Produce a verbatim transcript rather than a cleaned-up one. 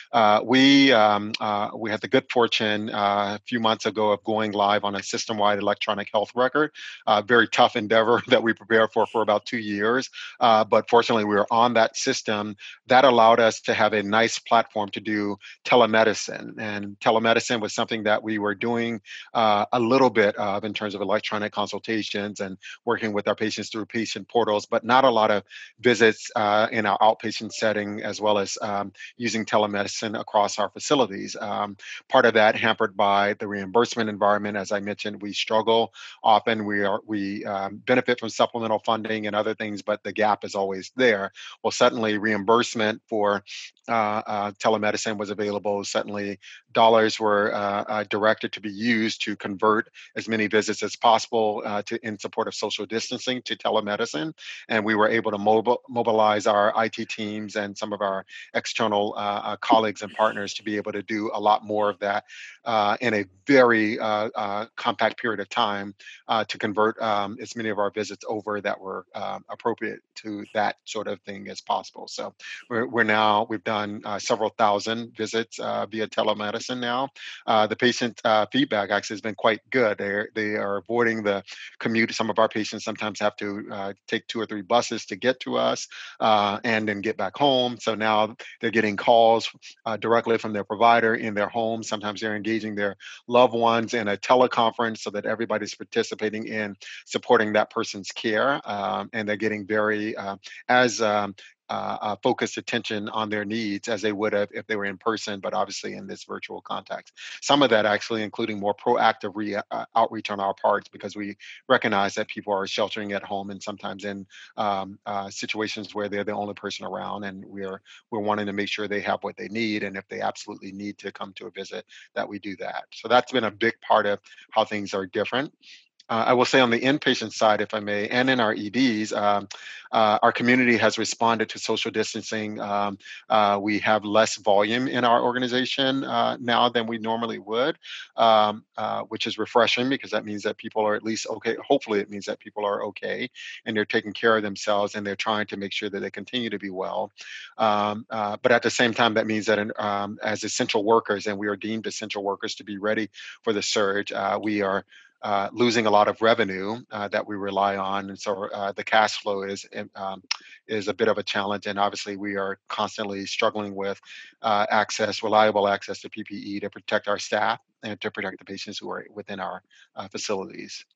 Uh, we um, uh, we had the good fortune uh, a few months ago of going live on a system-wide electronic health record. Uh, very tough endeavor that we prepared for for about two years, uh, but fortunately we were on that system. That allowed us to have a nice platform to do telemedicine, and telemedicine was something that we were doing uh, a little bit of in terms of electronic consultations and working with our patients through patient portals, but not a lot of visits uh, in our outpatient setting, as well as um, using telemedicine across our facilities. Um, part of that hampered by the reimbursement environment. As I mentioned, we struggle often. We are we um, benefit from supplemental funding and other things, but the gap is always there. Well, suddenly reimbursement for uh, uh, telemedicine was available. Suddenly, dollars were uh, uh, directed to be used to convert as many visits as possible uh, to in support of social distancing to telemedicine, and we were able to mobil- mobilize our I T teams and some of our external uh, uh, colleagues and partners to be able to do a lot more of that uh, in a very uh, uh, compact period of time uh, to convert um, as many of our visits over that were uh, appropriate to that sort of thing as possible. So we're, we're now, we've done uh, several thousand visits uh, via telemedicine now. Uh, the patient uh, feedback actually has been quite good. They're, they are avoiding the commute. Some of our patients sometimes have to uh, take two or three buses to get to us uh, and then get back home. So now they're getting calls uh, directly from their provider in their home. Sometimes they're engaging their loved ones in a teleconference so that everybody's participating in supporting that person's care. Um, and they're getting very, uh, as um, uh, uh, focused attention on their needs as they would have if they were in person, but obviously in this virtual context. Some of that actually including more proactive re- uh, outreach on our parts, because we recognize that people are sheltering at home and sometimes in um, uh, situations where they're the only person around, and we're we're wanting to make sure they have what they need, and if they absolutely need to come to a visit, that we do that. So that's been a big part of how things are different. Uh, I will say on the inpatient side, if I may, and in our E Ds, um, uh, our community has responded to social distancing. Um, uh, we have less volume in our organization uh, now than we normally would, um, uh, which is refreshing because that means that people are at least okay. Hopefully, it means that people are okay and they're taking care of themselves and they're trying to make sure that they continue to be well. Um, uh, but at the same time, that means that in, um, as essential workers, and we are deemed essential workers to be ready for the surge, uh, we are uh, losing a lot of revenue uh, that we rely on, and so uh, the cash flow is um, is a bit of a challenge. And obviously, we are constantly struggling with uh, access, reliable access to P P E to protect our staff and to protect the patients who are within our uh, facilities.